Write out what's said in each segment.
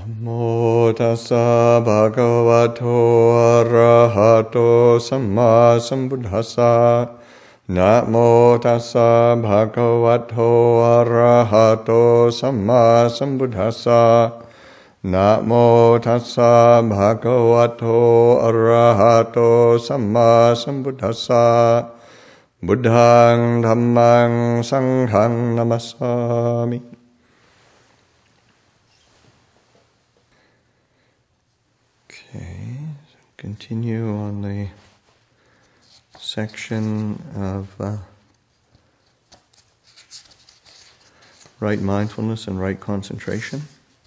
Namo tassa bhagavato arahato samma sambuddhassa. Namo tassa bhagavato arahato samma sambuddhassa. Namo tassa bhagavato arahato samma sambuddhassa. Buddhaṃ Dhammaṃ Saṅghaṃ Namasami. Okay, so continue on the section of right mindfulness and right concentration.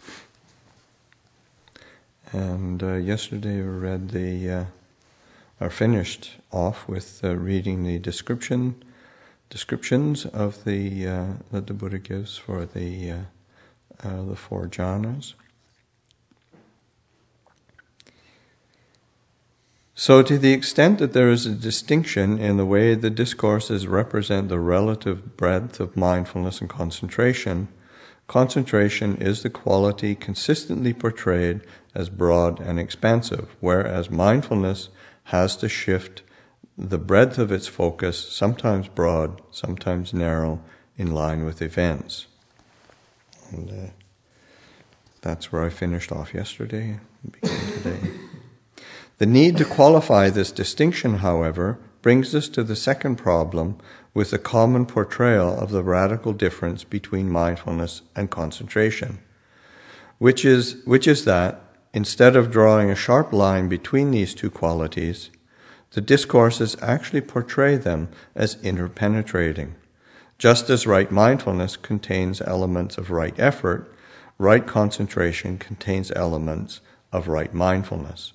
And yesterday we read finished off with reading the descriptions of that the Buddha gives for the four jhanas. So, to the extent that there is a distinction in the way the discourses represent the relative breadth of mindfulness and concentration, concentration is the quality consistently portrayed as broad and expansive, whereas mindfulness has to shift the breadth of its focus, sometimes broad, sometimes narrow, in line with events. And that's where I finished off yesterday, begin today. The need to qualify this distinction, however, brings us to the second problem with the common portrayal of the radical difference between mindfulness and concentration, which is that, instead of drawing a sharp line between these two qualities, the discourses actually portray them as interpenetrating. Just as right mindfulness contains elements of right effort, right concentration contains elements of right mindfulness.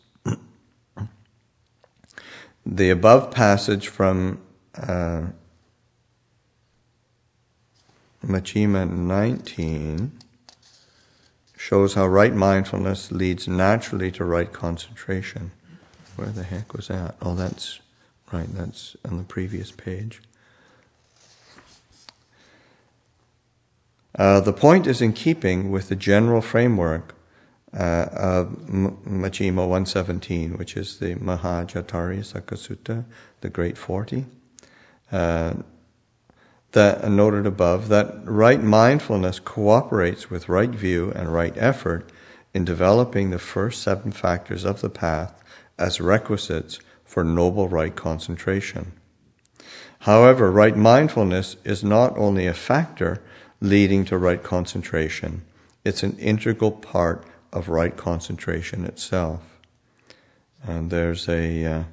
The above passage from Majjhima 19 shows how right mindfulness leads naturally to right concentration. Where the heck was that? Oh, that's right, that's on the previous page. The point is in keeping with the general framework of Majjhima 117, which is the Mahajatari-Sakka Sutta, the Great 40, that noted above, that right mindfulness cooperates with right view and right effort in developing the first 7 factors of the path as requisites for noble right concentration. However, right mindfulness is not only a factor leading to right concentration, it's an integral part of right concentration itself. And there's he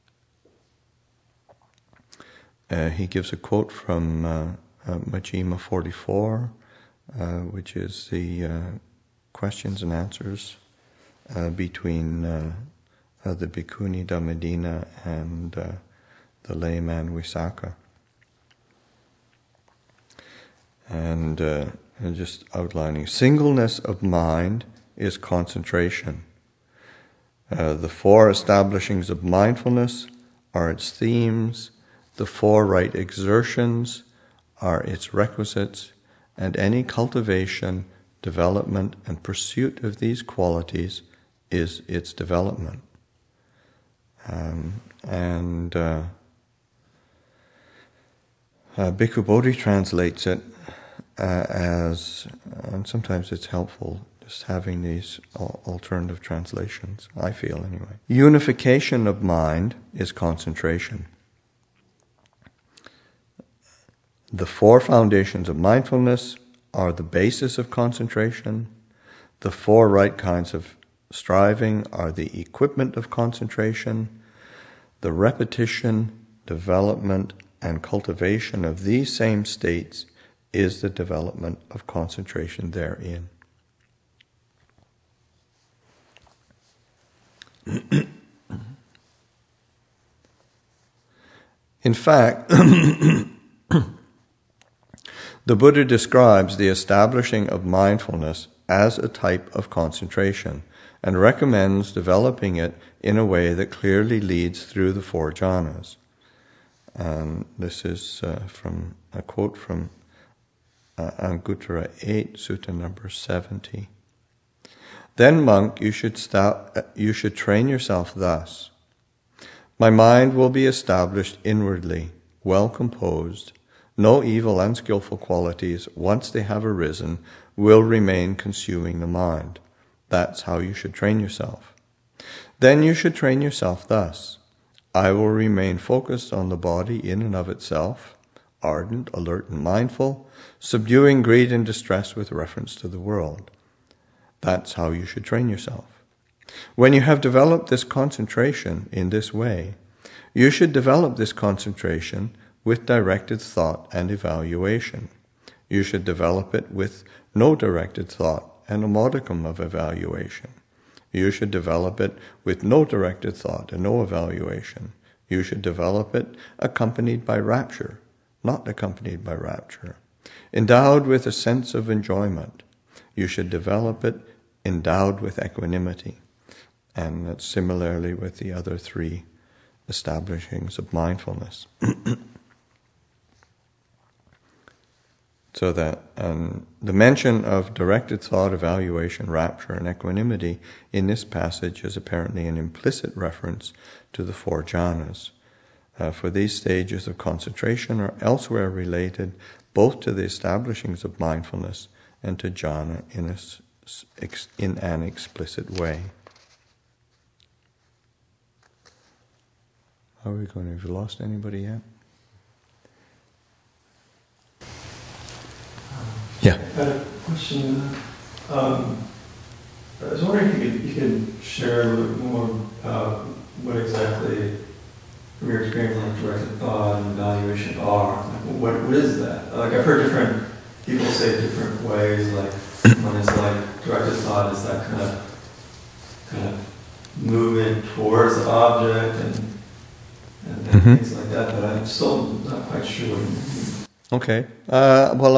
gives a quote from Majjhima 44, which is the questions and answers between the Bhikkhuni Dhammadina and the layman Visakha. And just outlining, singleness of mind is concentration. The 4 establishings of mindfulness are its themes, the 4 right exertions are its requisites, and any cultivation, development, and pursuit of these qualities is its development. Bhikkhu Bodhi translates it as, and sometimes it's helpful just having these alternative translations, I feel anyway. Unification of mind is concentration. The 4 foundations of mindfulness are the basis of concentration. The 4 right kinds of striving are the equipment of concentration. The repetition, development, and cultivation of these same states is the development of concentration therein. In fact, the Buddha describes the establishing of mindfulness as a type of concentration and recommends developing it in a way that clearly leads through the 4 jhanas. This is from a quote from Anguttara 8, Sutta number 70. Then, monk, you should train yourself thus. My mind will be established inwardly, well composed. No evil, unskillful qualities, once they have arisen, will remain consuming the mind. That's how you should train yourself. Then you should train yourself thus. I will remain focused on the body in and of itself, ardent, alert, and mindful, subduing greed and distress with reference to the world. That's how you should train yourself. When you have developed this concentration in this way, you should develop this concentration with directed thought and evaluation. You should develop it with no directed thought and a modicum of evaluation. You should develop it with no directed thought and no evaluation. You should develop it accompanied by rapture, not accompanied by rapture. Endowed with a sense of enjoyment. You should develop it endowed with equanimity. And that's similarly with the other three establishings of mindfulness. So that the mention of directed thought, evaluation, rapture, and equanimity in this passage is apparently an implicit reference to the four jhanas. For these stages of concentration are elsewhere related both to the establishings of mindfulness and to jhana in an explicit way. How are we going? Have you lost anybody yet? Yeah. I had a question. I was wondering if you could share a little bit more about what exactly, from your experience, like directed thought and evaluation are. Like, what is that? Like, I've heard different people say it different ways. Like, one is like directed thought is that kind of movement towards the object and things like that. But I'm still not quite sure what you mean. Okay. Well,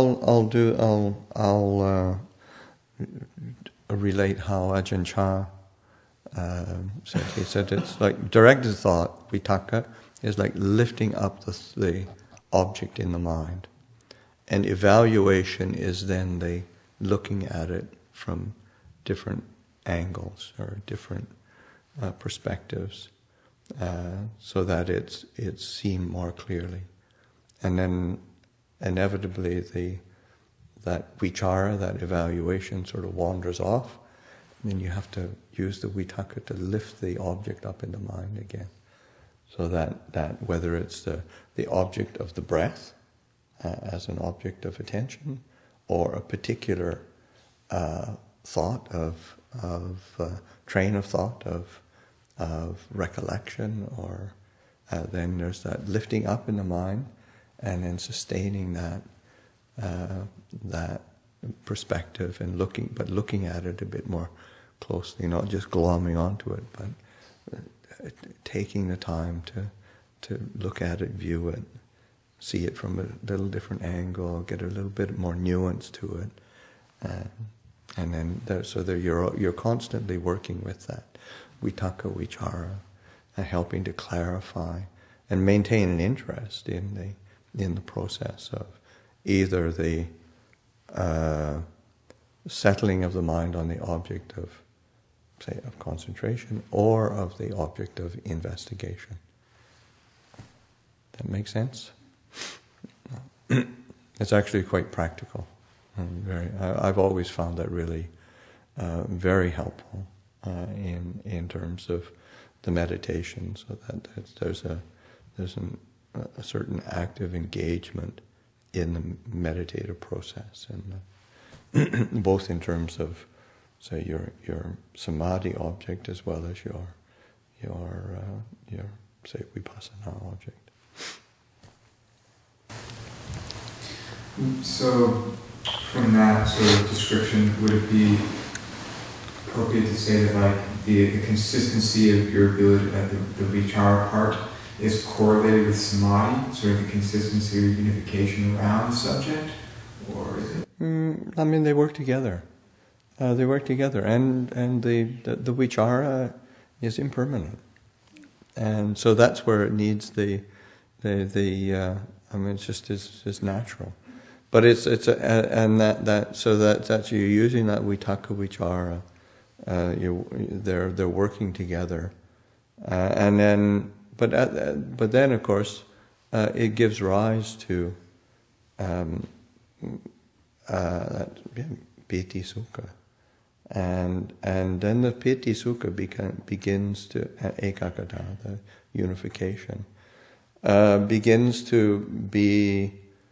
I'll relate how Ajahn Chah said. He said it's like directed thought, vitakka, is like lifting up the object in the mind, and evaluation is then the looking at it from different angles or different perspectives, so that it's seen more clearly. And then inevitably that vichara, that evaluation, sort of wanders off. And then you have to use the vitakka to lift the object up in the mind again. So that whether it's the object of the breath as an object of attention, or a particular thought of train of thought of recollection, or then there's that lifting up in the mind, and then sustaining that perspective and looking at it a bit more closely, not just glomming onto it, but taking the time to look at it, view it, see it from a little different angle, get a little bit more nuance to it, and then you're constantly working with that vitakka, vichara, helping to clarify and maintain an interest in the process of either the settling of the mind on the object of, say, of concentration, or of the object of investigation. That makes sense? It's actually quite practical. I've always found that really very helpful in terms of the meditation, so that there's a certain active engagement in the meditative process, and both in terms of, say, your samadhi object as well as your say vipassana object. So, from that sort of description, would it be appropriate to say that, like, the consistency of your ability, the vichara part, is correlated with samadhi, sort of the consistency or unification around the subject, or is it? I mean, they work together. And the vichara is impermanent, and so that's where it needs the I mean, it's just is natural, but it's you're using that vitakka, vichara They're working together, and then but then of course it gives rise to that piti sukha, and then the piti sukha begins to ekagata, the unification, begins to be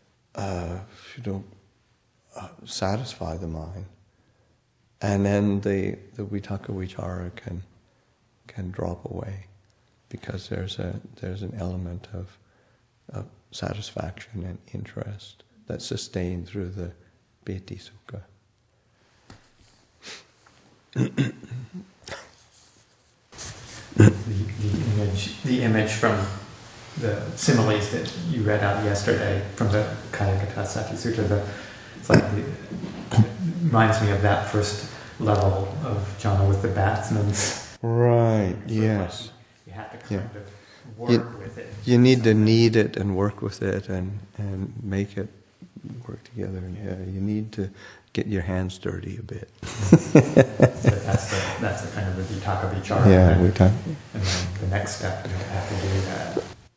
satisfy the mind. And then the vitaka vichara can drop away, because there's an element of satisfaction and interest that's sustained through the piti sukha. The image from the similes that you read out yesterday from the Kayagata Sati Sutta, it reminds me of that first level of jhana with the batsman's. Right, yes. You have to kind of work with it. You need to knead it and work with it and make it work together. Yeah, you need to get your hands dirty a bit. So that's the kind of the vitaka vichara. Yeah, and then the next step, you have to do that.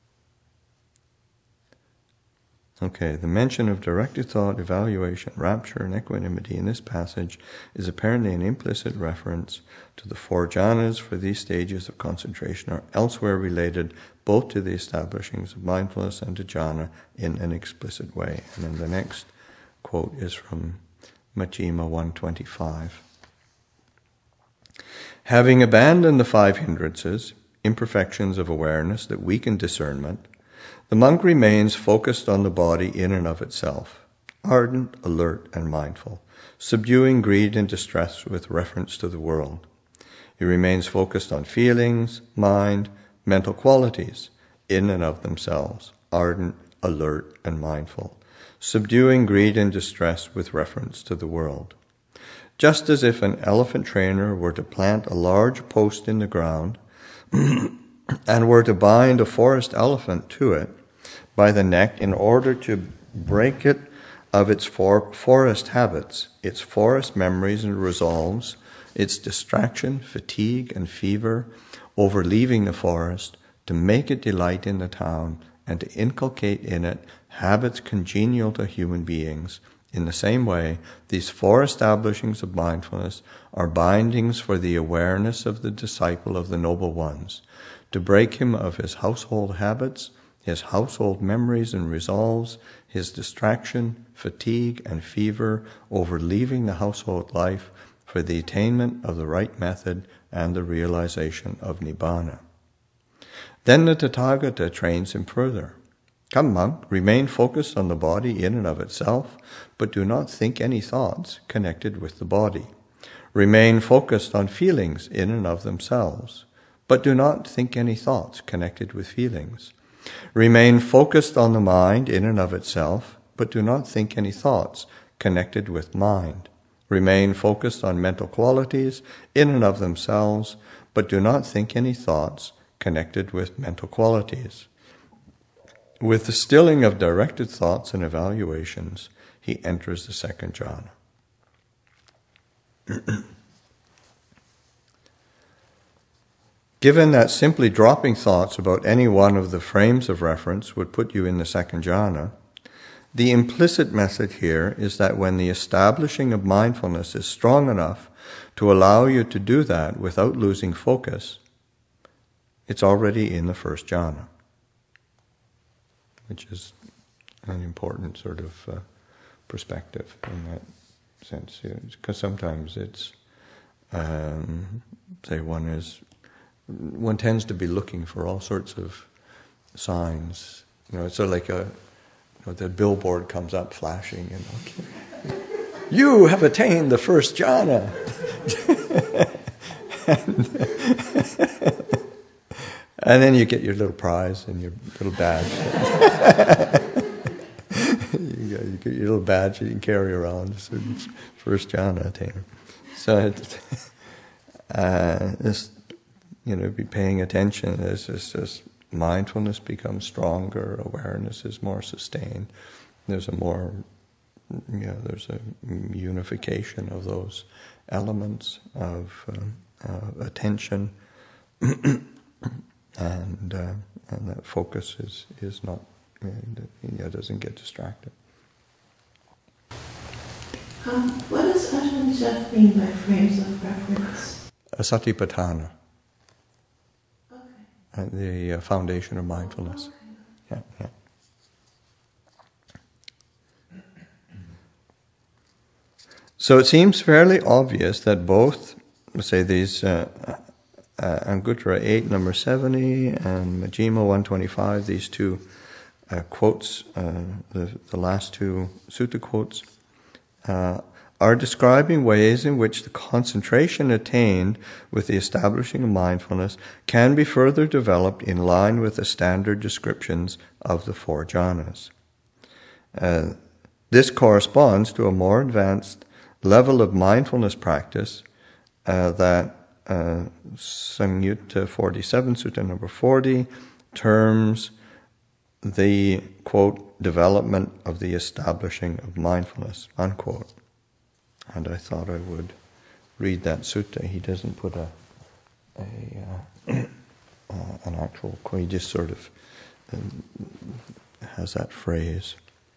Okay, the mention of directed thought, evaluation, rapture, and equanimity in this passage is apparently an implicit reference to the 4 jhanas, for these stages of concentration are elsewhere related both to the establishings of mindfulness and to jhana in an explicit way. And then the next quote is from Majjhima 125. Having abandoned the 5 hindrances, imperfections of awareness that weaken discernment, the monk remains focused on the body in and of itself, ardent, alert, and mindful, subduing greed and distress with reference to the world. He remains focused on feelings, mind, mental qualities, in and of themselves, ardent, alert, and mindful, subduing greed and distress with reference to the world. Just as if an elephant trainer were to plant a large post in the ground and were to bind a forest elephant to it by the neck in order to break it of its forest habits, its forest memories and resolves, its distraction, fatigue, and fever over leaving the forest, to make it delight in the town, and to inculcate in it habits congenial to human beings. In the same way, these 4 establishings of mindfulness are bindings for the awareness of the disciple of the Noble Ones, to break him of his household habits, his household memories and resolves, his distraction, fatigue, and fever over leaving the household life, for the attainment of the right method and the realization of Nibbana. Then the Tathagata trains him further. Come, monk, remain focused on the body in and of itself, but do not think any thoughts connected with the body. Remain focused on feelings in and of themselves, but do not think any thoughts connected with feelings. Remain focused on the mind in and of itself, but do not think any thoughts connected with mind. Remain focused on mental qualities in and of themselves, but do not think any thoughts connected with mental qualities. With the stilling of directed thoughts and evaluations, he enters the 2nd jhana. Given that simply dropping thoughts about any one of the frames of reference would put you in the 2nd jhana, the implicit message here is that when the establishing of mindfulness is strong enough to allow you to do that without losing focus, it's already in the 1st jhana, which is an important sort of perspective in that sense. Because sometimes it's, say one tends to be looking for all sorts of signs. It's sort of like the billboard comes up flashing, you have attained the 1st jhana. And then you get your little prize and your little badge. you get your little badge that you can carry around. It's 1st jhana attainer. So be paying attention as this mindfulness becomes stronger, awareness is more sustained. There's a more there's a unification of those elements of attention, and that focus is not, doesn't get distracted. What does Ajahn Jeff mean by frames of reference? Satipatthana, Okay. the foundation of mindfulness. Okay. Yeah. So it seems fairly obvious that both, say, these Anguttara 8, number 70, and Majjhima 125, these two quotes, the last two sutta quotes, are describing ways in which the concentration attained with the establishing of mindfulness can be further developed in line with the standard descriptions of the four jhanas. This corresponds to a more advanced level of mindfulness practice that Samyutta 47, Sutta number 40, terms the, quote, development of the establishing of mindfulness, unquote. And I thought I would read that sutta. He doesn't put an actual quote, he just sort of has that phrase.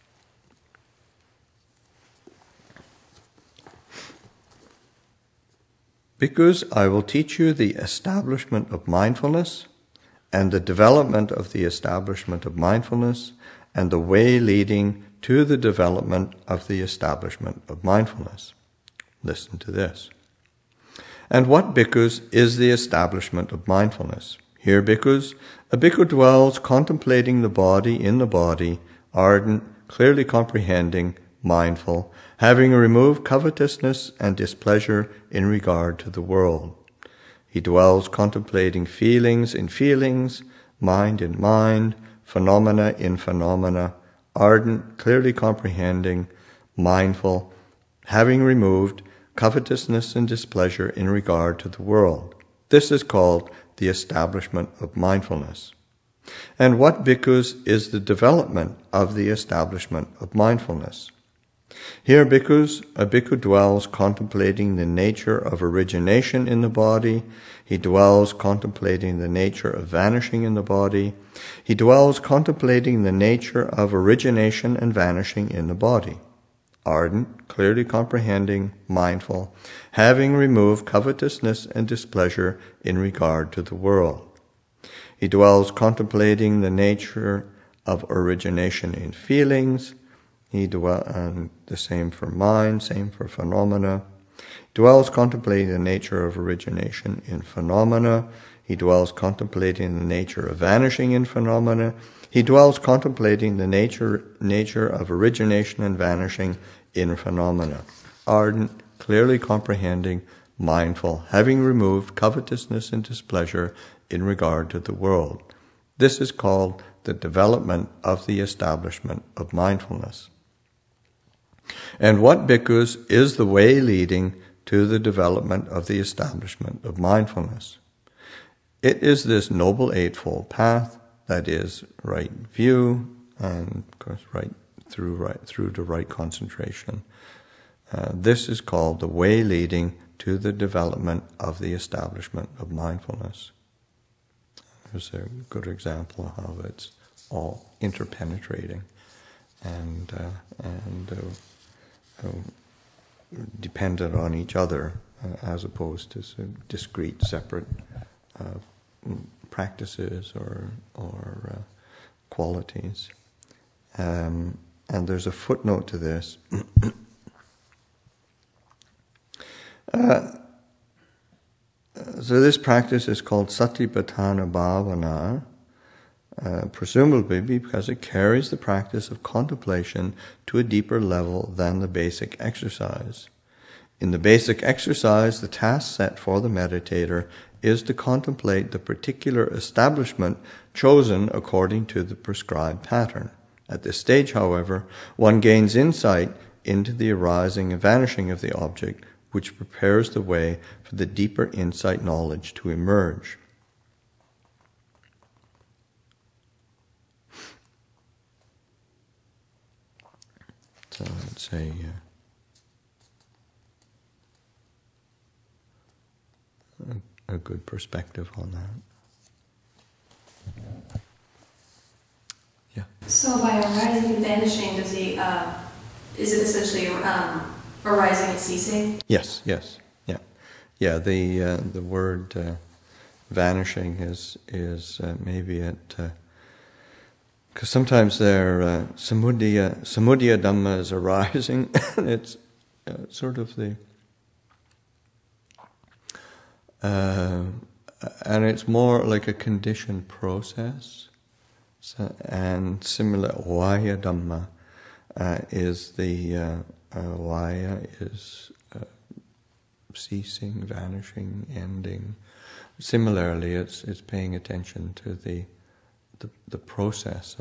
Bhikkhus, I will teach you the establishment of mindfulness and the development of the establishment of mindfulness and the way leading to the development of the establishment of mindfulness. Listen to this. And what, bhikkhus, is the establishment of mindfulness? Here, bhikkhus, a bhikkhu dwells contemplating the body in the body, ardent, clearly comprehending, mindful, having removed covetousness and displeasure in regard to the world. He dwells contemplating feelings in feelings, mind in mind, phenomena in phenomena, ardent, clearly comprehending, mindful, having removed covetousness and displeasure in regard to the world. This is called the establishment of mindfulness. And what, bhikkhus, is the development of the establishment of mindfulness? Here, bhikkhus, a bhikkhu dwells contemplating the nature of origination in the body. He dwells contemplating the nature of vanishing in the body. He dwells contemplating the nature of origination and vanishing in the body. Ardent, clearly comprehending, mindful, having removed covetousness and displeasure in regard to the world. He dwells contemplating the nature of origination in feelings. And the same for mind, same for phenomena. He dwells contemplating the nature of origination in phenomena. He dwells contemplating the nature of vanishing in phenomena. He dwells contemplating the nature of origination and vanishing in phenomena. Ardent, clearly comprehending, mindful, having removed covetousness and displeasure in regard to the world. This is called the development of the establishment of mindfulness. And what, bhikkhus, is the way leading to the development of the establishment of mindfulness? It is this Noble Eightfold Path, that is, right view, and of course right through to right concentration. This is called the way leading to the development of the establishment of mindfulness. There's a good example of how it's all interpenetrating and dependent on each other, as opposed to discrete, separate practices or qualities. And there's a footnote to this. So this practice is called Satipatthana Bhavana, presumably because it carries the practice of contemplation to a deeper level than the basic exercise. In the basic exercise, the task set for the meditator is to contemplate the particular establishment chosen according to the prescribed pattern. At this stage, however, one gains insight into the arising and vanishing of the object, which prepares the way for the deeper insight knowledge to emerge. So it's a good perspective on that. Yeah. So by arising and vanishing, is it essentially arising and ceasing? Yes. Yeah. The word vanishing is maybe it. Because sometimes they're samudaya dhamma is arising, and it's sort of the and it's more like a conditioned process. So, and similar vaya dhamma is the vaya is ceasing, vanishing, ending. Similarly, it's paying attention to the process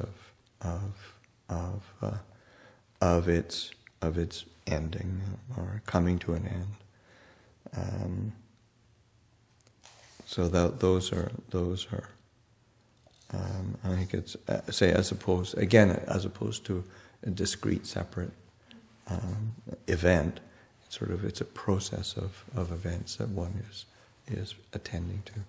of its ending or coming to an end. So those are. I think it's as opposed to a discrete, separate event. It's a process of events that one is attending to.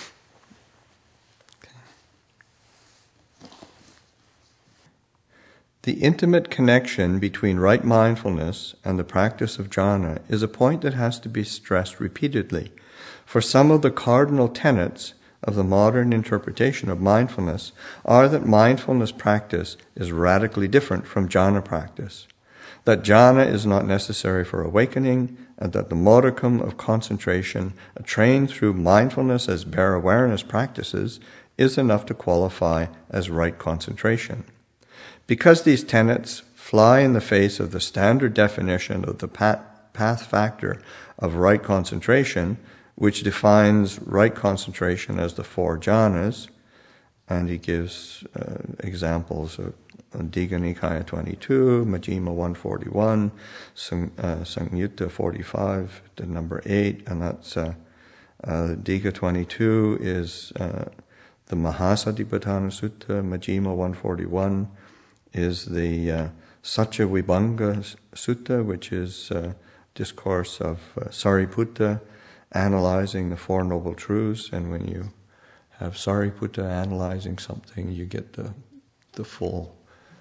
The intimate connection between right mindfulness and the practice of jhana is a point that has to be stressed repeatedly, for some of the cardinal tenets of the modern interpretation of mindfulness are that mindfulness practice is radically different from jhana practice, that jhana is not necessary for awakening, and that the modicum of concentration attained through mindfulness as bare awareness practices is enough to qualify as right concentration. Because these tenets fly in the face of the standard definition of the path factor of right concentration, which defines right concentration as the 4 jhanas, and he gives examples of Digha Nikaya 22, Majjhima 141, Samyutta 45 to number 8, and that's Digha 22 is the Mahasatipatthana Sutta, Majjhima 141 is the Satya Vibhanga Sutta, which is discourse of Sariputta, analyzing the 4 Noble Truths, and when you have Sariputta analyzing something, you get the full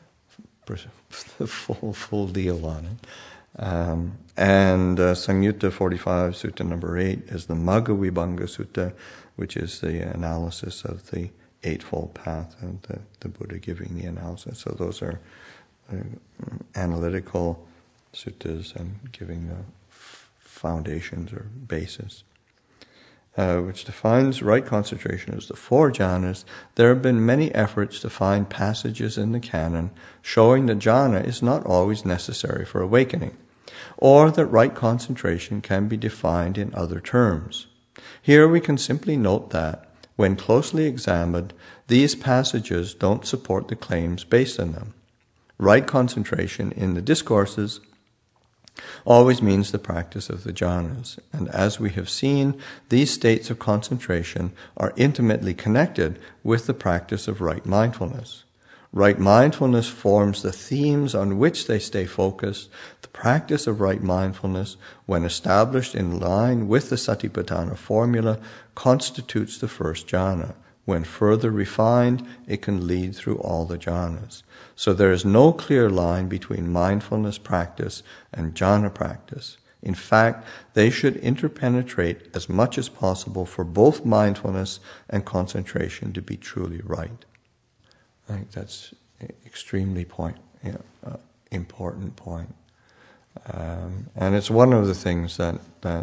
deal on it. And Samyutta 45, Sutta number 8, is the Magga Vibhanga Sutta, which is the analysis of the Eightfold Path, and the Buddha giving the analysis. So those are analytical suttas and giving the foundations or basis, which defines right concentration as the 4 jhanas. There have been many efforts to find passages in the canon showing that jhana is not always necessary for awakening, or that right concentration can be defined in other terms. Here we can simply note that, when closely examined, these passages don't support the claims based on them. Right concentration in the discourses always means the practice of the jhanas, and as we have seen, these states of concentration are intimately connected with the practice of right mindfulness. Right mindfulness forms the themes on which they stay focused. The practice of right mindfulness, when established in line with the Satipatthana formula, constitutes the first jhana. When further refined, it can lead through all the jhanas. So there is no clear line between mindfulness practice and jhana practice. In fact, they should interpenetrate as much as possible for both mindfulness and concentration to be truly right. I think that's extremely important point. And it's one of the things that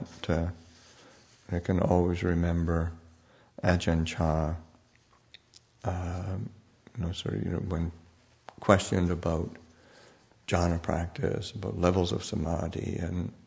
I can always remember Ajahn Chah, when questioned about jhana practice, about levels of samadhi,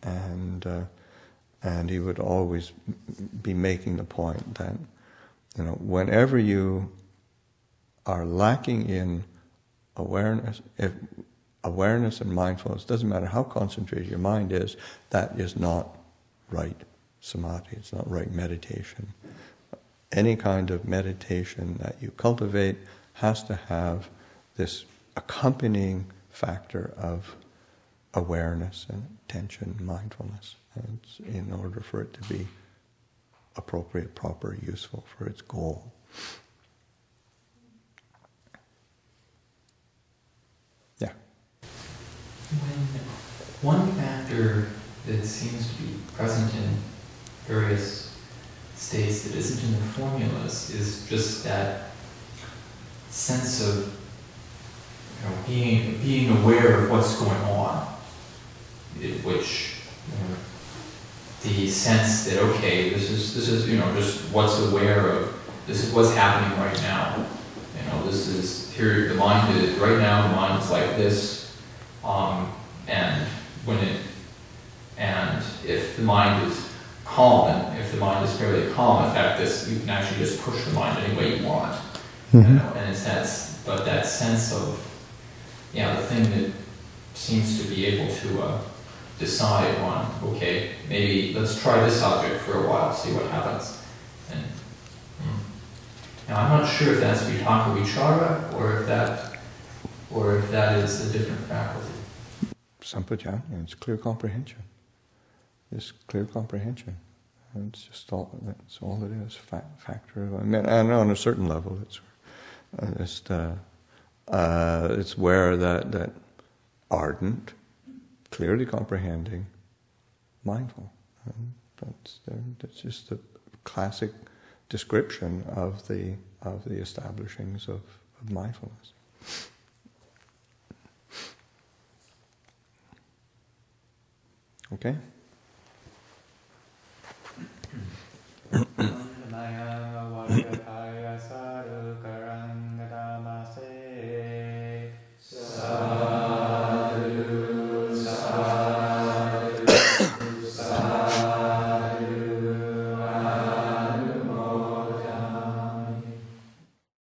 and he would always be making the point that, whenever you are lacking in awareness, if awareness and mindfulness, doesn't matter how concentrated your mind is, that is not right samadhi, it's not right meditation. Any kind of meditation that you cultivate has to have this accompanying factor of awareness and attention, mindfulness, and in order for it to be appropriate, proper, useful for its goal. Yeah. When one factor that seems to be present in various states that isn't in the formulas is just that sense of being aware of what's going on, which the sense that this is just what's aware of, this is what's happening right now. This is here. The mind is right now. The mind is like this, and if the mind is calm, and if the mind is fairly calm, in fact, you can actually just push the mind any way you want. And it's that sense of the thing that seems to be able to decide on, okay, maybe let's try this object for a while, see what happens. And now I'm not sure if that's Vitakka Vichara or if that is a different faculty. Sampajanya, it's clear comprehension. It's clear comprehension. And it's just that's all it is. Factor of, and on a certain level, it's where that ardent, clearly comprehending, mindful. And that's just a classic description of the establishings of mindfulness. Okay? Maya,